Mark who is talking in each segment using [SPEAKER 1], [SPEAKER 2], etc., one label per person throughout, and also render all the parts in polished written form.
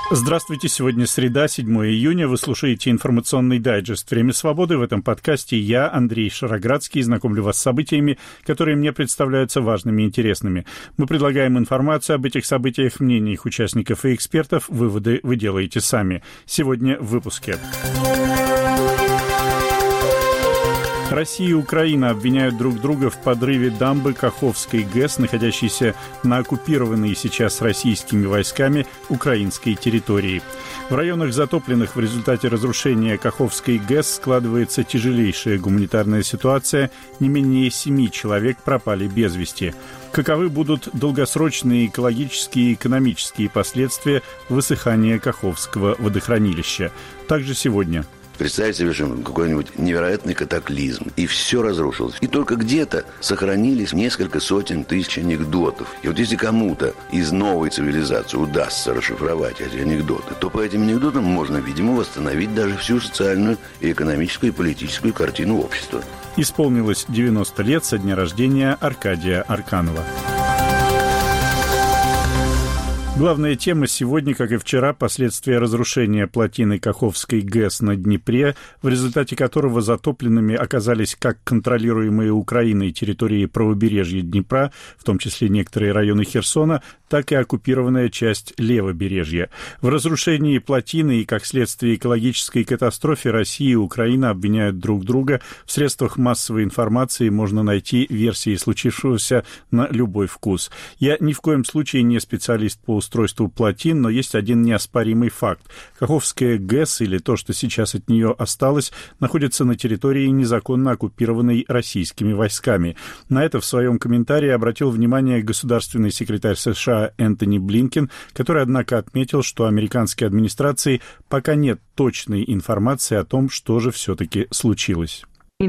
[SPEAKER 1] Здравствуйте, сегодня среда, 7 июня. Вы слушаете информационный дайджест «Время свободы». В этом подкасте я, Андрей Шароградский, знакомлю вас с событиями, которые мне представляются важными и интересными. Мы предлагаем информацию об этих событиях, мнения их участников и экспертов. Выводы вы делаете сами. Сегодня в выпуске. Россия и Украина обвиняют друг друга в подрыве дамбы Каховской ГЭС, находящейся на оккупированной сейчас российскими войсками украинской территории. В районах, затопленных в результате разрушения Каховской ГЭС, складывается тяжелейшая гуманитарная ситуация. Не менее 7 человек пропали без вести. Каковы будут долгосрочные экологические и экономические последствия высыхания Каховского водохранилища? Также сегодня.
[SPEAKER 2] Представить себе, что какой-нибудь невероятный катаклизм, и все разрушилось. И только где-то сохранились несколько сотен тысяч анекдотов. И вот если кому-то из новой цивилизации удастся расшифровать эти анекдоты, то по этим анекдотам можно, видимо, восстановить даже всю социальную, и экономическую, и политическую картину общества.
[SPEAKER 1] Исполнилось 90 лет со дня рождения Аркадия Арканова. Главная тема сегодня, как и вчера, последствия разрушения плотины Каховской ГЭС на Днепре, в результате которого затопленными оказались как контролируемые Украиной территории правобережья Днепра, в том числе некоторые районы Херсона, так и оккупированная часть левобережья. В разрушении плотины и, как следствие экологической катастрофы, Россия и Украина обвиняют друг друга. В средствах массовой информации можно найти версии случившегося на любой вкус. Я ни в коем случае не специалист по устройству плотин, но есть один неоспоримый факт. Каховская ГЭС, или то, что сейчас от нее осталось, находится на территории, незаконно оккупированной российскими войсками. На это в своем комментарии обратил внимание государственный секретарь США Энтони Блинкен, который, однако, отметил, что американской администрации пока нет точной информации о том, что же все-таки случилось.
[SPEAKER 3] Мы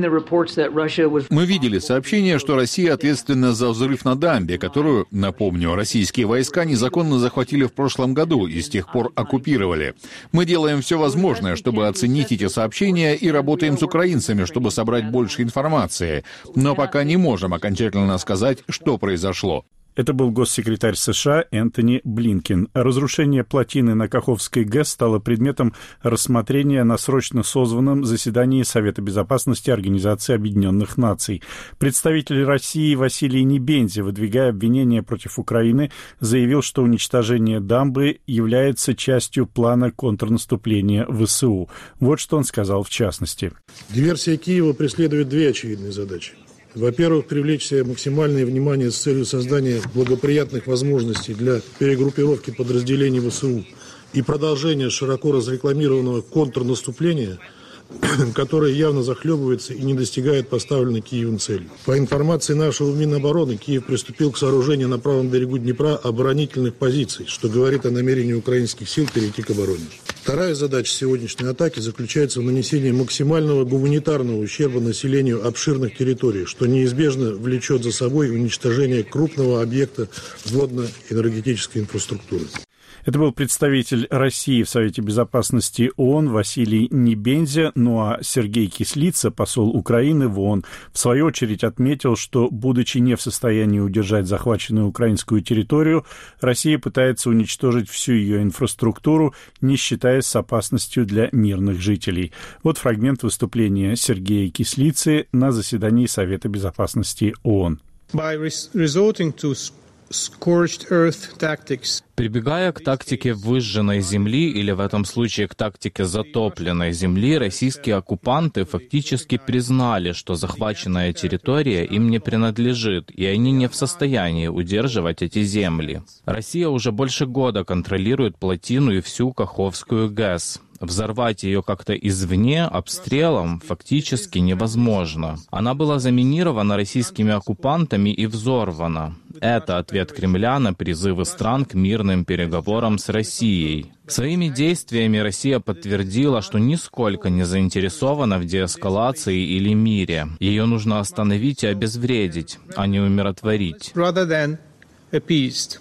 [SPEAKER 3] видели сообщение, что Россия ответственна за взрыв на дамбе, которую, напомню, российские войска незаконно захватили в прошлом году и с тех пор оккупировали. Мы делаем все возможное, чтобы оценить эти сообщения, и работаем с украинцами, чтобы собрать больше информации. Но пока не можем окончательно сказать, что произошло.
[SPEAKER 1] Это был госсекретарь США Энтони Блинкен. Разрушение плотины на Каховской ГЭС стало предметом рассмотрения на срочно созванном заседании Совета безопасности Организации Объединенных Наций. Представитель России Василий Небензя, выдвигая обвинения против Украины, заявил, что уничтожение дамбы является частью плана контрнаступления ВСУ. Вот что он сказал в частности.
[SPEAKER 4] Диверсия Киева преследует две очевидные задачи. Во-первых, привлечь себе максимальное внимание с целью создания благоприятных возможностей для перегруппировки подразделений ВСУ и продолжения широко разрекламированного контрнаступления, которое явно захлебывается и не достигает поставленной Киевом цели. По информации нашего Минобороны, Киев приступил к сооружению на правом берегу Днепра оборонительных позиций, что говорит о намерении украинских сил перейти к обороне. Вторая задача сегодняшней атаки заключается в нанесении максимального гуманитарного ущерба населению обширных территорий, что неизбежно влечет за собой уничтожение крупного объекта водно-энергетической инфраструктуры.
[SPEAKER 1] Это был представитель России в Совете безопасности ООН Василий Небензя, ну а Сергей Кислица, посол Украины в ООН, в свою очередь отметил, что, будучи не в состоянии удержать захваченную украинскую территорию, Россия пытается уничтожить всю ее инфраструктуру, не считаясь с опасностью для мирных жителей. Вот фрагмент выступления Сергея Кислицы на заседании Совета безопасности ООН.
[SPEAKER 5] Прибегая к тактике выжженной земли, или в этом случае к тактике затопленной земли, российские оккупанты фактически признали, что захваченная территория им не принадлежит, и они не в состоянии удерживать эти земли. Россия уже больше года контролирует плотину и всю Каховскую ГЭС. Взорвать ее как-то извне обстрелом фактически невозможно. Она была заминирована российскими оккупантами и взорвана. Это ответ Кремля на призывы стран к мирным переговорам с Россией. Своими действиями Россия подтвердила, что нисколько не заинтересована в деэскалации или мире. Ее нужно остановить и обезвредить, а не умиротворить.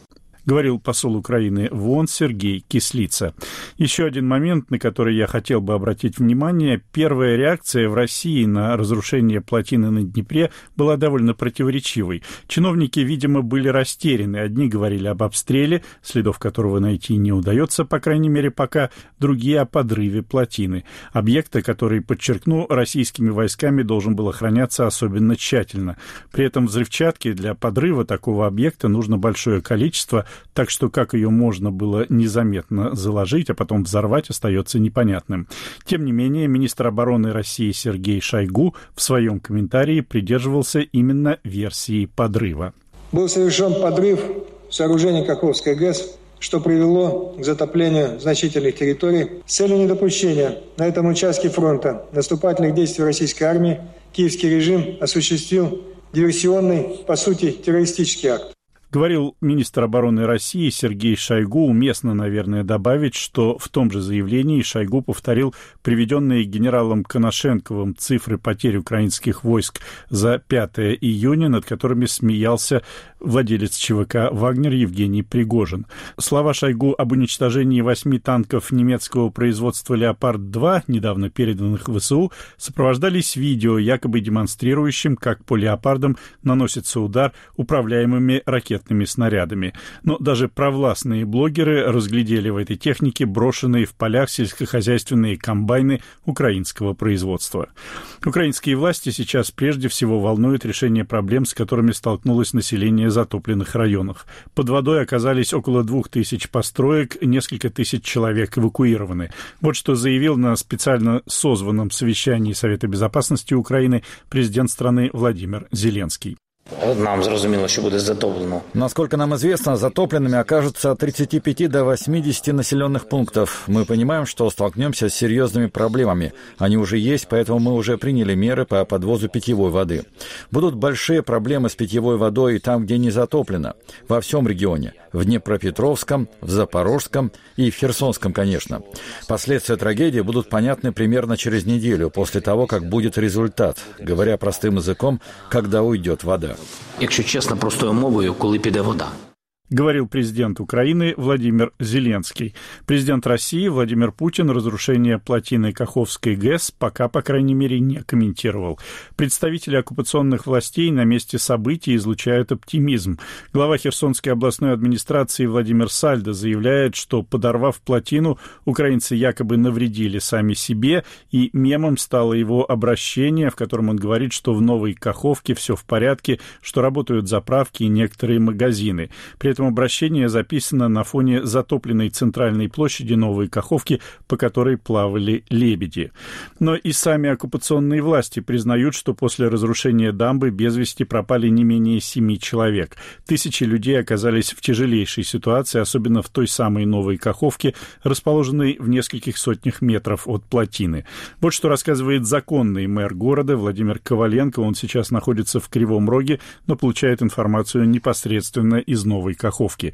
[SPEAKER 1] говорил посол Украины в ООН Сергей Кислица. Еще один момент, на который я хотел бы обратить внимание. Первая реакция в России на разрушение плотины на Днепре была довольно противоречивой. Чиновники, видимо, были растеряны. Одни говорили об обстреле, следов которого найти не удается, по крайней мере, пока, другие о подрыве плотины. Объекта, который, подчеркну, российскими войсками должен был охраняться особенно тщательно. При этом взрывчатки для подрыва такого объекта нужно большое количество, так что как ее можно было незаметно заложить, а потом взорвать, остается непонятным. Тем не менее, министр обороны России Сергей Шойгу в своем комментарии придерживался именно версии подрыва.
[SPEAKER 6] Был совершен подрыв сооружения Каховской ГЭС, что привело к затоплению значительных территорий. С целью недопущения на этом участке фронта наступательных действий российской армии киевский режим осуществил диверсионный, по сути, террористический акт.
[SPEAKER 1] Говорил министр обороны России Сергей Шойгу. Уместно, наверное, добавить, что в том же заявлении Шойгу повторил приведенные генералом Коношенковым цифры потерь украинских войск за 5 июня, над которыми смеялся владелец ЧВК «Вагнер» Евгений Пригожин. Слова Шойгу об уничтожении 8 танков немецкого производства «Леопард-2», недавно переданных ВСУ, сопровождались видео, якобы демонстрирующим, как по «Леопардам» наносится удар управляемыми ракетными снарядами. Но даже провластные блогеры разглядели в этой технике брошенные в полях сельскохозяйственные комбайны украинского производства. Украинские власти сейчас прежде всего волнуют решение проблем, с которыми столкнулось население затопленных районах. Под водой оказались около 2000 построек, несколько тысяч человек эвакуированы. Вот что заявил на специально созванном совещании Совета безопасности Украины президент страны Владимир Зеленский.
[SPEAKER 7] Нам зрозуміло, що буде затоплено.
[SPEAKER 8] Насколько нам известно, затопленными окажутся от 35 до 80 населенных пунктов. Мы понимаем, что столкнемся с серьезными проблемами. Они уже есть, поэтому мы уже приняли меры по подвозу питьевой воды. Будут большие проблемы с питьевой водой и там, где не затоплено. Во всем регионе. В Днепропетровском, в Запорожском и в Херсонском, конечно. Последствия трагедии будут понятны примерно через неделю, после того, как будет результат. Говоря простым языком, когда уйдет вода.
[SPEAKER 7] Якщо чесно, простою мовою, коли піде вода.
[SPEAKER 1] Говорил президент Украины Владимир Зеленский. Президент России Владимир Путин разрушение плотины Каховской ГЭС пока, по крайней мере, не комментировал. Представители оккупационных властей на месте событий излучают оптимизм. Глава Херсонской областной администрации Владимир Сальдо заявляет, что, подорвав плотину, украинцы якобы навредили сами себе, и мемом стало его обращение, в котором он говорит, что в Новой Каховке все в порядке, что работают заправки и некоторые магазины. При этом обращение записано на фоне затопленной центральной площади Новой Каховки, по которой плавали лебеди. Но и сами оккупационные власти признают, что после разрушения дамбы без вести пропали не менее 7 человек. Тысячи людей оказались в тяжелейшей ситуации, особенно в той самой Новой Каховке, расположенной в нескольких сотнях метров от плотины. Вот что рассказывает законный мэр города Владимир Коваленко. Он сейчас находится в Кривом Роге, но получает информацию непосредственно из Новой Каховки.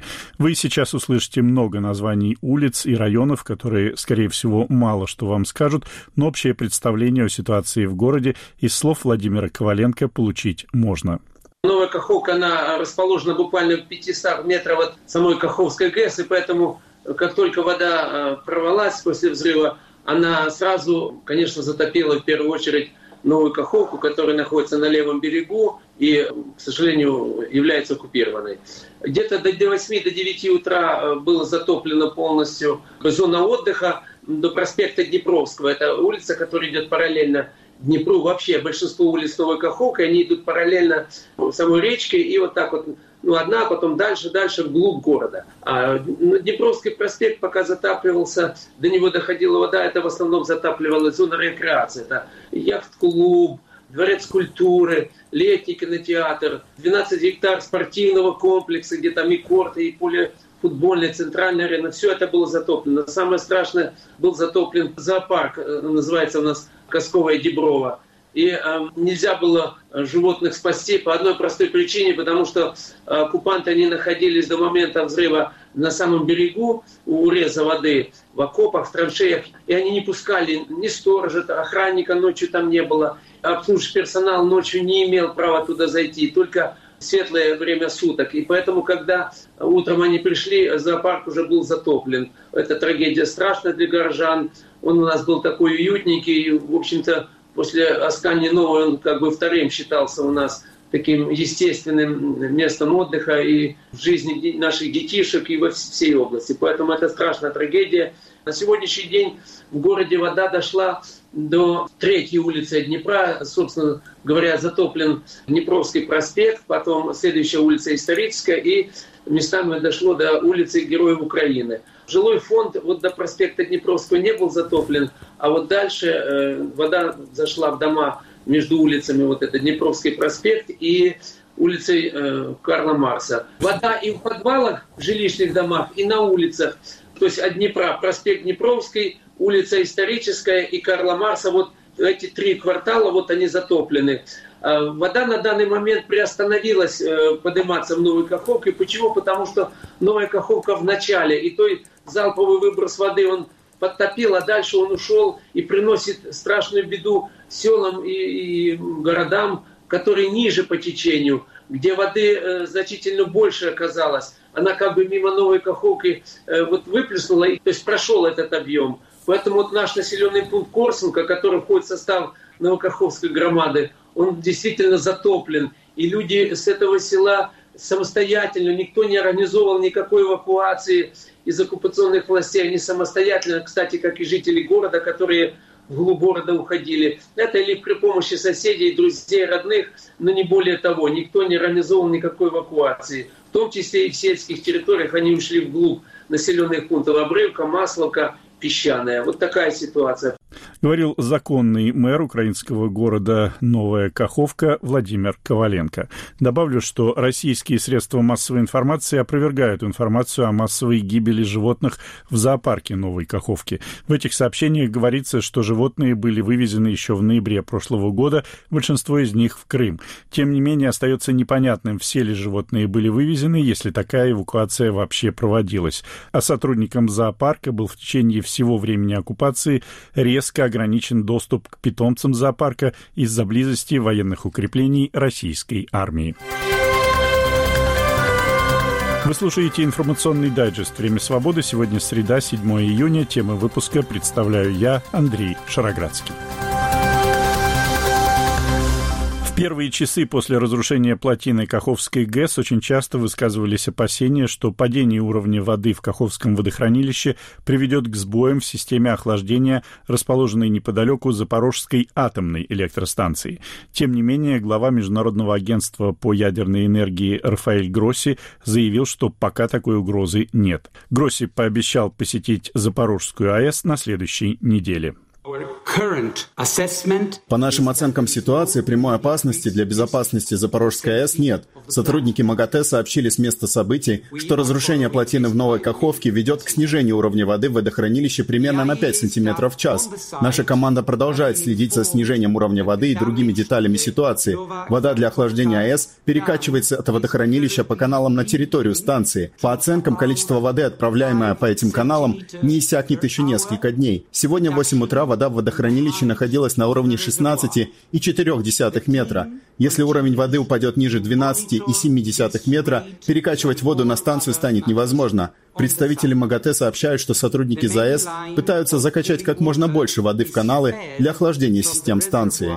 [SPEAKER 1] Вы сейчас услышите много названий улиц и районов, которые, скорее всего, мало что вам скажут, но общее представление о ситуации в городе из слов Владимира Коваленко получить можно.
[SPEAKER 9] Новая Каховка, она расположена буквально в 500 метрах от самой Каховской ГЭС, и поэтому, как только вода прорвалась после взрыва, она сразу, конечно, затопила в первую очередь Новую Каховку, которая находится на левом берегу и, к сожалению, является оккупированной. Где-то до 8 до 9 утра было затоплено полностью зона отдыха до проспекта Днепровского. Это улица, которая идет параллельно Днепру. Вообще большинство улиц Новой Каховки, они идут параллельно самой речке и вот так вот, одна, потом дальше вглубь города. А Днепровский проспект пока затапливался, до него доходила вода, это в основном затапливала зона рекреации. Это яхт-клуб, дворец культуры, летний кинотеатр, 12 гектар спортивного комплекса, где там и корты, и поле футбольная, центральная арена, все это было затоплено. Самое страшное, был затоплен зоопарк, называется у нас Косковая Деброва. И нельзя было животных спасти по одной простой причине, потому что оккупанты, они находились до момента взрыва на самом берегу, у уреза воды, в окопах, в траншеях, и они не пускали ни сторожа, охранника ночью там не было, обслуживающий персонал ночью не имел права туда зайти, только светлое время суток. И поэтому, когда утром они пришли, зоопарк уже был затоплен. Это трагедия страшная для горожан. Он у нас был такой уютненький. В общем-то, после Аскании Новой он как бы вторым считался у нас таким естественным местом отдыха и в жизни наших детишек, и во всей области. Поэтому это страшная трагедия. На сегодняшний день в городе вода дошла до 3-й улицы Днепра. Собственно говоря, затоплен Днепровский проспект, потом следующая улица Историческая, и местами дошло до улицы Героев Украины. Жилой фонд вот до проспекта Днепровского не был затоплен, а вот дальше вода зашла в дома между улицами, вот это Днепровский проспект и улицей Карла Маркса. Вода и в подвалах, в жилищных домах, и на улицах. То есть от Днепра проспект Днепровский, улица Историческая и Карла Маркса, вот эти 3 квартала, вот они затоплены. Вода на данный момент приостановилась подниматься в Новой Каховке. Почему? Потому что Новая Каховка в начале, и той залповый выброс воды он подтопил, а дальше он ушел и приносит страшную беду селам и городам, которые ниже по течению, где воды значительно больше оказалось. Она как бы мимо Новой Каховки вот выплеснула, то есть прошел этот объем. Поэтому вот наш населенный пункт Корсунка, который входит в состав Новокаховской громады, он действительно затоплен. И люди с этого села самостоятельно, никто не организовал никакой эвакуации из оккупационных властей. Они самостоятельно, кстати, как и жители города, которые вглубь города уходили. Это или при помощи соседей, друзей, родных, но не более того. Никто не организовал никакой эвакуации. В том числе и в сельских территориях они ушли вглубь населенных пунктов. Обрывка, Масловка, Песчаная. Вот такая ситуация.
[SPEAKER 1] Говорил законный мэр украинского города Новая Каховка Владимир Коваленко. Добавлю, что российские средства массовой информации опровергают информацию о массовой гибели животных в зоопарке Новой Каховки. В этих сообщениях говорится, что животные были вывезены еще в ноябре прошлого года, большинство из них в Крым. Тем не менее, остается непонятным, все ли животные были вывезены, если такая эвакуация вообще проводилась. А сотрудникам зоопарка был в течение всего времени оккупации резко ограничен доступ к питомцам зоопарка из-за близости военных укреплений российской армии. Вы слушаете информационный дайджест «Время свободы». Сегодня среда, 7 июня. Тему выпуска представляю я, Андрей Шароградский. В первые часы после разрушения плотины Каховской ГЭС очень часто высказывались опасения, что падение уровня воды в Каховском водохранилище приведет к сбоям в системе охлаждения, расположенной неподалеку Запорожской атомной электростанции. Тем не менее, глава Международного агентства по ядерной энергии Рафаэль Гросси заявил, что пока такой угрозы нет. Гросси пообещал посетить Запорожскую АЭС на следующей неделе.
[SPEAKER 10] По нашим оценкам ситуации, прямой опасности для безопасности Запорожской АЭС нет. Сотрудники МАГАТЭ сообщили с места событий, что разрушение плотины в Новой Каховке ведет к снижению уровня воды в водохранилище примерно на 5 сантиметров в час. Наша команда продолжает следить за снижением уровня воды и другими деталями ситуации. Вода для охлаждения АЭС перекачивается от водохранилища по каналам на территорию станции. По оценкам, количество воды, отправляемое по этим каналам, не иссякнет еще несколько дней. Сегодня в 8 утра вода в водохранилище находилась на уровне 16,4 метра. Если уровень воды упадет ниже 12,7 метра, перекачивать воду на станцию станет невозможно. Представители МАГАТЭ сообщают, что сотрудники ЗАЭС пытаются закачать как можно больше воды в каналы для охлаждения систем станции.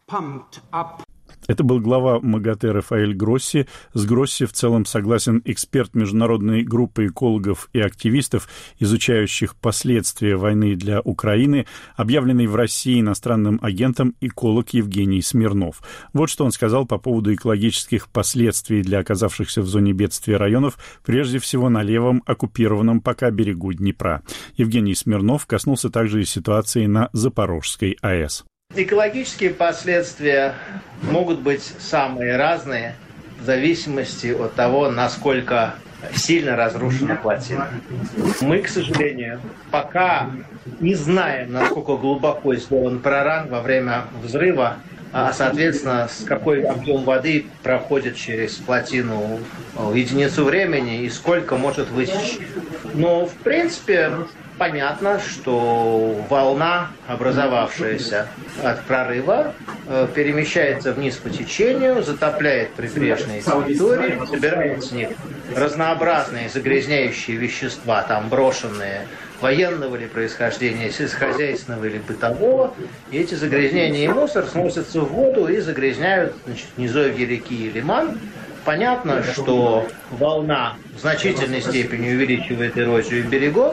[SPEAKER 1] Это был глава МАГАТЭ Рафаэль Гросси. С Гросси в целом согласен эксперт международной группы экологов и активистов, изучающих последствия войны для Украины, объявленный в России иностранным агентом эколог Евгений Смирнов. Вот что он сказал по поводу экологических последствий для оказавшихся в зоне бедствия районов, прежде всего на левом оккупированном пока берегу Днепра. Евгений Смирнов коснулся также и ситуации на Запорожской АЭС.
[SPEAKER 11] Экологические последствия могут быть самые разные в зависимости от того, насколько сильно разрушена плотина. Мы, к сожалению, пока не знаем, насколько глубоко сделан проран во время взрыва а соответственно, с какой объем воды проходит через плотину в единицу времени и сколько может вытечь. Но, в принципе, понятно, что волна, образовавшаяся от прорыва, перемещается вниз по течению, затопляет прибрежные территории, собирает с них разнообразные загрязняющие вещества, там брошенные, военного ли происхождения, сельскохозяйственного или бытового. И эти загрязнения и мусор сносятся в воду и загрязняют, значит, низовья реки и лиман. Понятно, что волна в значительной степени увеличивает эрозию берегов,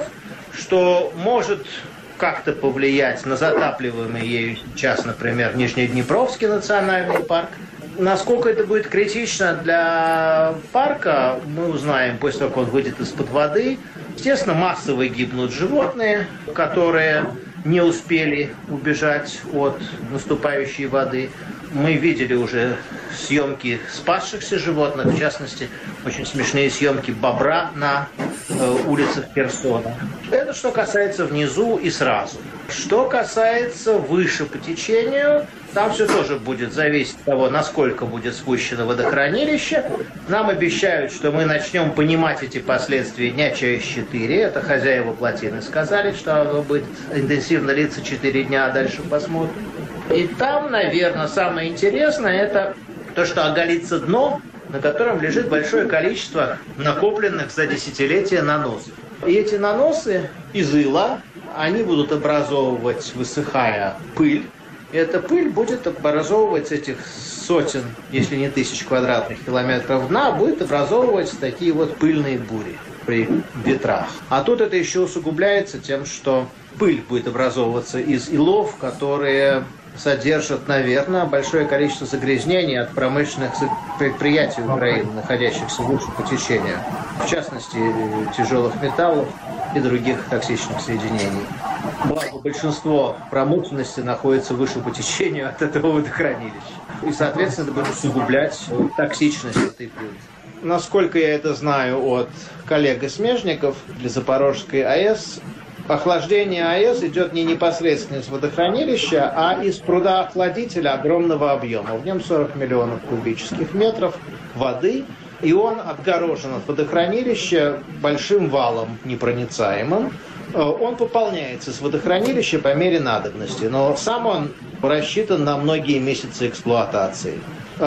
[SPEAKER 11] что может как-то повлиять на затапливаемый ею сейчас, например, Нижнеднепровский национальный парк. Насколько это будет критично для парка, мы узнаем после того, как он выйдет из-под воды. Естественно, массово гибнут животные, которые не успели убежать от наступающей воды. Мы видели уже съемки спасшихся животных, в частности, очень смешные съемки бобра на улицах Херсона. Это что касается внизу и сразу. Что касается выше по течению, там все тоже будет зависеть от того, насколько будет спущено водохранилище. Нам обещают, что мы начнем понимать эти последствия дня через 4. Это хозяева плотины сказали, что оно будет интенсивно длиться 4 дня, а дальше посмотрим. И там, наверное, самое интересное, это то, что оголится дно, на котором лежит большое количество накопленных за десятилетия наносов. И эти наносы из ила, они будут образовывать, высыхая, пыль. И эта пыль будет образовывать этих сотен, если не тысяч квадратных километров дна, будет образовывать такие вот пыльные бури при ветрах. А тут это еще усугубляется тем, что пыль будет образовываться из илов, которые содержат, наверное, большое количество загрязнений от промышленных предприятий Украины, находящихся выше по течению. В частности, тяжелых металлов и других токсичных соединений. Благо, большинство промышленности находится выше по течению от этого водохранилища. И, соответственно, это будет усугублять токсичность этой пыли. Насколько я это знаю от коллег и смежников, для Запорожской АЭС охлаждение АЭС идет не непосредственно из водохранилища, а из пруда-охладителя огромного объема. В нем 40 миллионов кубических метров воды, и он отгорожен от водохранилища большим валом непроницаемым. Он пополняется с водохранилища по мере надобности, но сам он рассчитан на многие месяцы эксплуатации.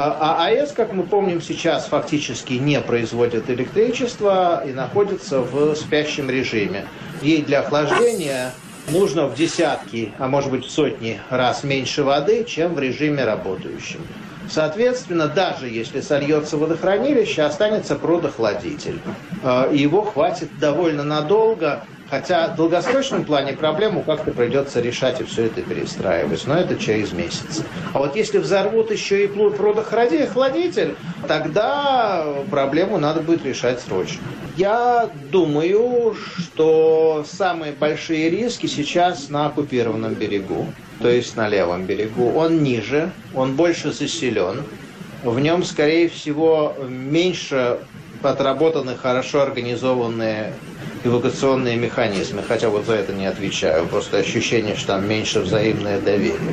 [SPEAKER 11] А АЭС, как мы помним, сейчас фактически не производит электричество и находится в спящем режиме. Ей для охлаждения нужно в десятки, а может быть в сотни раз меньше воды, чем в режиме работающем. Соответственно, даже если сольется водохранилище, останется прудохладитель. И его хватит довольно надолго, хотя в долгосрочном плане проблему как-то придется решать и все это перестраивать, но это через месяц. А вот если взорвут еще и прудохладитель, тогда проблему надо будет решать срочно. Я думаю, что самые большие риски сейчас на оккупированном берегу, то есть на левом берегу. Он ниже, он больше заселен, в нем, скорее всего, меньше отработаны, хорошо организованные эвакуационные механизмы, хотя вот за это не отвечаю, просто ощущение, что там меньше взаимное доверие.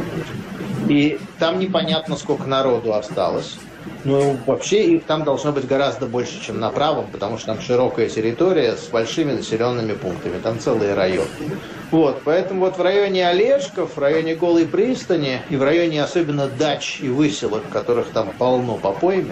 [SPEAKER 11] И там непонятно, сколько народу осталось. Ну, вообще их там должно быть гораздо больше, чем на правом, потому что там широкая территория с большими населенными пунктами, там целые районы. Вот, поэтому вот в районе Олешков, в районе Голой пристани и в районе особенно дач и выселок, которых там полно по пойме,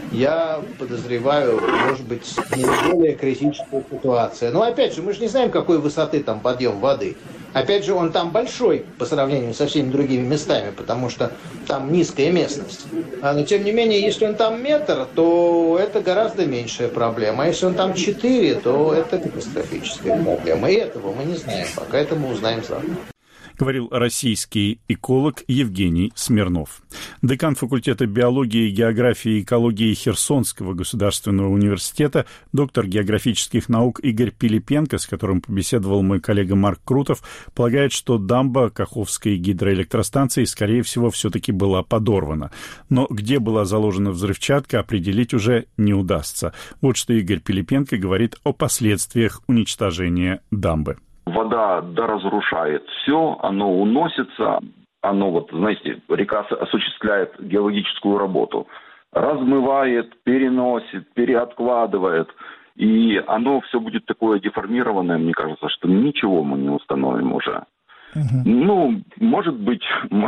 [SPEAKER 11] я подозреваю, может быть, наиболее критическая ситуация. Но опять же, мы же не знаем, какой высоты там подъем воды. Опять же, он там большой по сравнению со всеми другими местами, потому что там низкая местность. Но тем не менее, если он там метр, то это гораздо меньшая проблема. А если он там 4, то это катастрофическая проблема. И этого мы не знаем, пока это мы узнаем завтра.
[SPEAKER 1] Говорил российский эколог Евгений Смирнов. Декан факультета биологии, географии и экологии Херсонского государственного университета, доктор географических наук Игорь Пилипенко, с которым побеседовал мой коллега Марк Крутов, полагает, что дамба Каховской гидроэлектростанции, скорее всего, все-таки была подорвана. Но где была заложена взрывчатка, определить уже не удастся. Вот что Игорь Пилипенко говорит о последствиях уничтожения дамбы.
[SPEAKER 12] Вода доразрушает все, оно уносится, оно, вот, знаете, река осуществляет геологическую работу. Размывает, переносит, переоткладывает. И оно все будет такое деформированное, мне кажется, что ничего мы не установим уже. Ну, может быть,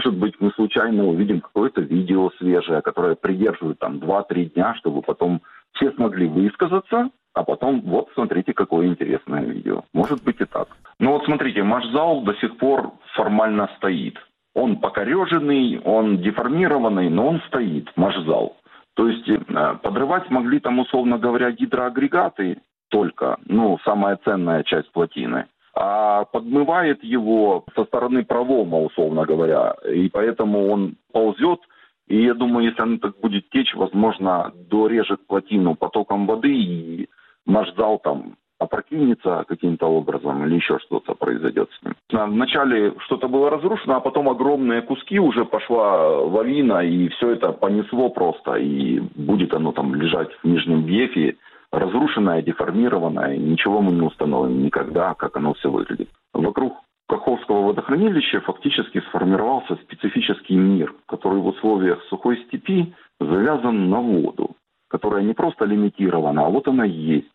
[SPEAKER 12] мы случайно увидим какое-то видео свежее, которое придерживает там 2-3 дня, чтобы потом все смогли высказаться, а потом вот смотрите, какое интересное видео. Может быть и так. Но вот смотрите, Машзал до сих пор формально стоит. Он покореженный, он деформированный, но он стоит, Машзал. То есть подрывать могли там, условно говоря, гидроагрегаты только, ну, самая ценная часть плотины. А подмывает его со стороны пролома, условно говоря, и поэтому он ползет, и я думаю, если он так будет течь, возможно, дорежет плотину потоком воды, и Машзал там опрокинется каким-то образом, или еще что-то произойдет с ним. Вначале что-то было разрушено, а потом огромные куски, уже пошла лавина, и все это понесло просто, и будет оно там лежать в Нижнем Бьефе, разрушенное, деформированное, ничего мы не установим никогда, как оно все выглядит. Вокруг Каховского водохранилища фактически сформировался специфический мир, который в условиях сухой степи завязан на воду, которая не просто лимитирована, а вот она есть.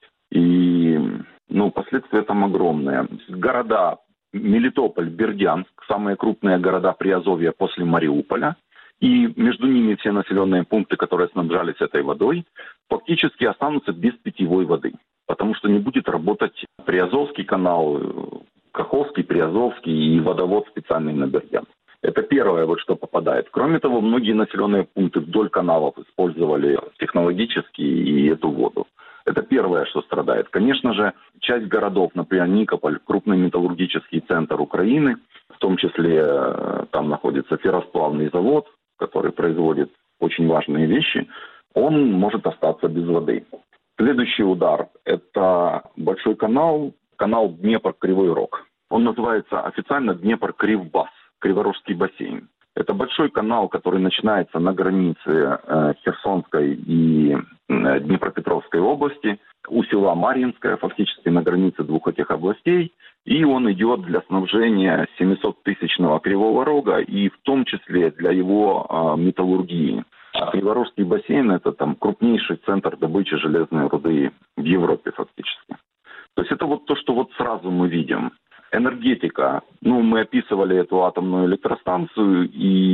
[SPEAKER 12] И, ну, последствия там огромные. Города Мелитополь, Бердянск, самые крупные города Приазовья после Мариуполя, и между ними все населенные пункты, которые снабжались этой водой, фактически останутся без питьевой воды, потому что не будет работать Приазовский канал, Каховский, Приазовский и водовод специальный на Бердянск. Это первое, вот что попадает. Кроме того, многие населенные пункты вдоль каналов использовали технологически и эту воду. Это первое, что страдает. Конечно же, часть городов, например, Никополь, крупный металлургический центр Украины, в том числе там находится ферросплавный завод, который производит очень важные вещи, он может остаться без воды. Следующий удар – это большой канал Днепр-Кривой Рог. Он называется официально Днепр-Кривбас, Криворожский бассейн. Это большой канал, который начинается на границе Херсонской и Днепропетровской области, у села Марьинское, фактически на границе двух этих областей. И он идет для снабжения 700-тысячного Кривого Рога и в том числе для его металлургии. А Криворожский бассейн – это там крупнейший центр добычи железной руды в Европе фактически. То есть это вот то, что вот сразу мы видим. Энергетика. Ну, мы описывали эту атомную электростанцию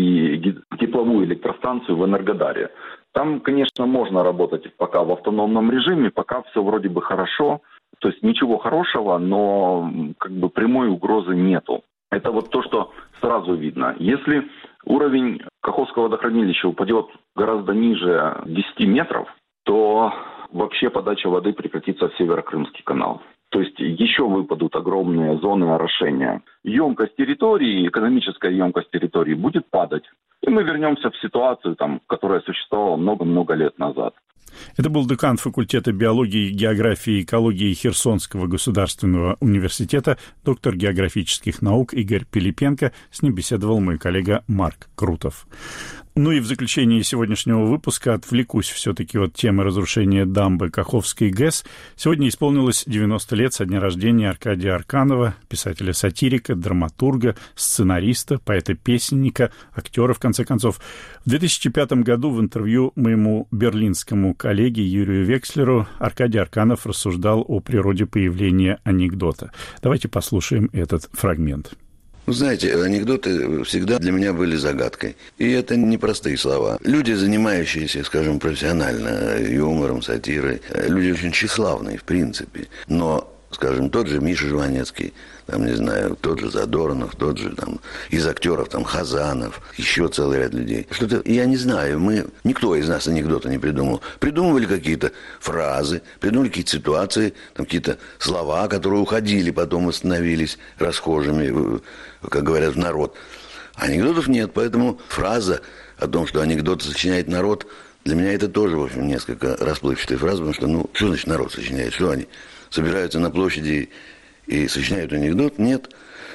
[SPEAKER 12] и тепловую электростанцию в Энергодаре. Там, конечно, можно работать пока в автономном режиме, пока все вроде бы хорошо. То есть ничего хорошего, но как бы прямой угрозы нету. Это вот то, что сразу видно. Если уровень Каховского водохранилища упадет гораздо ниже 10 метров, то вообще подача воды прекратится в Северокрымский канал. То есть еще выпадут огромные зоны орошения. Емкость территории, экономическая емкость территории будет падать. И мы вернемся в ситуацию, там, которая существовала много-много лет назад.
[SPEAKER 1] Это был декан факультета биологии, географии и экологии Херсонского государственного университета, доктор географических наук Игорь Пилипенко. С ним беседовал мой коллега Марк Крутов. Ну и в заключении сегодняшнего выпуска отвлекусь все-таки от темы разрушения дамбы Каховской ГЭС. Сегодня исполнилось 90 лет со дня рождения Аркадия Арканова, писателя-сатирика, драматурга, сценариста, поэта-песенника, актера, в конце концов. В 2005 году в интервью моему берлинскому коллеге Юрию Векслеру Аркадий Арканов рассуждал о природе появления анекдота. Давайте послушаем этот фрагмент.
[SPEAKER 2] Знаете, анекдоты всегда для меня были загадкой. И это не простые слова. Люди, занимающиеся, скажем, профессионально юмором, сатирой, люди очень тщеславные, в принципе. Но, скажем, тот же Миша Жванецкий, там, не знаю, тот же Задорнов, тот же там из актеров, там, Хазанов, еще целый ряд людей. Что-то, я не знаю, никто из нас анекдота не придумал. Придумывали какие-то фразы, придумали какие-то ситуации, там, какие-то слова, которые уходили, потом и становились расхожими, как говорят, в народ. Анекдотов нет, поэтому фраза о том, что анекдоты сочиняет народ, для меня это тоже, в общем, несколько расплывчатая фраза, потому что, что значит народ сочиняет? Что они собираются на площади и сочиняют анекдот? Нет.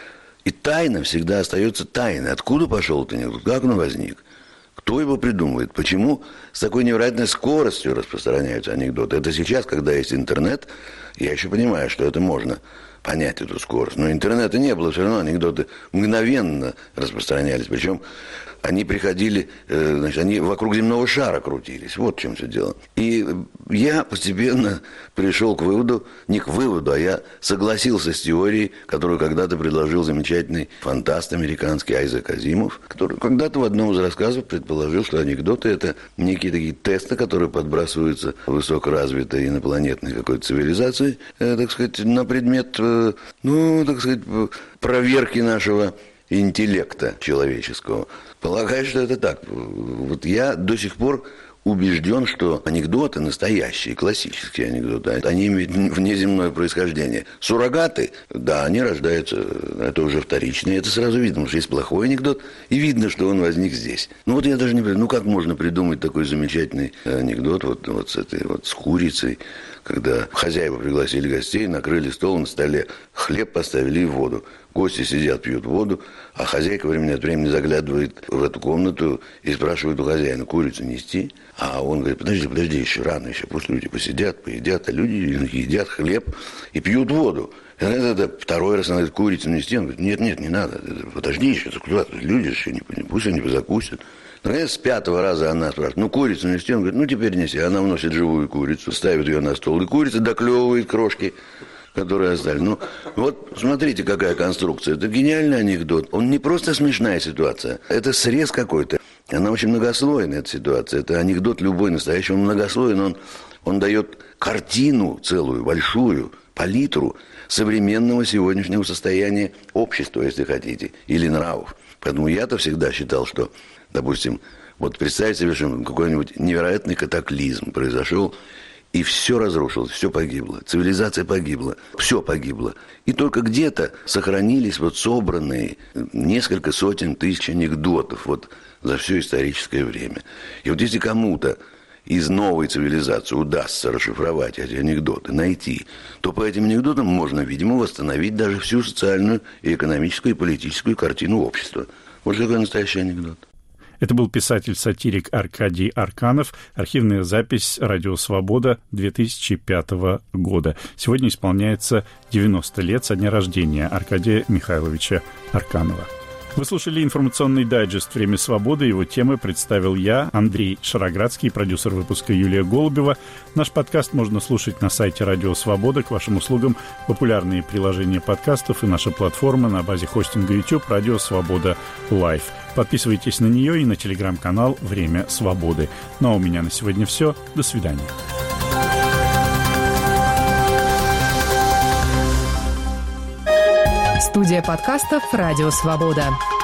[SPEAKER 2] И тайна всегда остается тайной. Откуда пошел этот анекдот? Как он возник? Кто его придумывает? Почему с такой невероятной скоростью распространяются анекдоты? Это сейчас, когда есть интернет, я еще понимаю, что это можно понять эту скорость. Но интернета не было, все равно анекдоты мгновенно распространялись. Причем они приходили, значит, они вокруг земного шара крутились. Вот в чем все дело. И я постепенно пришел к выводу, не к выводу, а я согласился с теорией, которую когда-то предложил замечательный фантаст американский Айзек Азимов, который когда-то в одном из рассказов предположил, что анекдоты – это некие такие тесты, которые подбрасываются высокоразвитой инопланетной какой-то цивилизации, так сказать, на предмет, так сказать, проверки нашего интеллекта человеческого. Полагаю, что это так. Вот я до сих пор убежден, что анекдоты настоящие, классические анекдоты, они имеют внеземное происхождение. Суррогаты, да, они рождаются, это уже вторичные, это сразу видно, потому что есть плохой анекдот, и видно, что он возник здесь. Ну вот я даже не понимаю, как можно придумать такой замечательный анекдот вот с этой вот с курицей, когда хозяева пригласили гостей, накрыли стол на столе, хлеб поставили и воду. Гости сидят, пьют воду, а хозяйка время от времени заглядывает в эту комнату и спрашивает у хозяина, курицу нести? А он говорит, подожди, еще рано, еще пусть люди посидят, поедят, а люди едят хлеб и пьют воду. И это второй раз она говорит, курицу нести? Он говорит, нет, не надо, подожди еще, куда? Люди еще не пусть они позакусят. Наконец, с 5-го раза она спрашивает, курицу нести? Он говорит, теперь неси. Она вносит живую курицу, ставит ее на стол, и курица доклевывает крошки, которые остались. Вот смотрите, какая конструкция. Это гениальный анекдот. Он не просто смешная ситуация, это срез какой-то. Она очень многослойная, эта ситуация. Это анекдот любой настоящий, он многослойный, он дает картину целую, большую, палитру современного сегодняшнего состояния общества, если хотите, или нравов. Поэтому я-то всегда считал, что, допустим, вот представьте себе, что какой-нибудь невероятный катаклизм произошел, и все разрушилось, все погибло, цивилизация погибла, все погибло. И только где-то сохранились собранные несколько сотен тысяч анекдотов за все историческое время. И вот если кому-то из новой цивилизации удастся расшифровать эти анекдоты, найти, то по этим анекдотам можно, видимо, восстановить даже всю социальную и экономическую и политическую картину общества. Вот такой настоящий анекдот.
[SPEAKER 1] Это был писатель-сатирик Аркадий Арканов. Архивная запись «Радио Свобода» 2005 года. Сегодня исполняется 90 лет со дня рождения Аркадия Михайловича Арканова. Вы слушали информационный дайджест «Время свободы». Его темы представил я, Андрей Шароградский, продюсер выпуска Юлия Голубева. Наш подкаст можно слушать на сайте «Радио Свобода». К вашим услугам популярные приложения подкастов и наша платформа на базе хостинга YouTube «Радио Свобода Лайв». Подписывайтесь на нее и на телеграм-канал «Время свободы». Ну а у меня на сегодня все. До свидания.
[SPEAKER 13] Студия подкастов «Радио Свобода».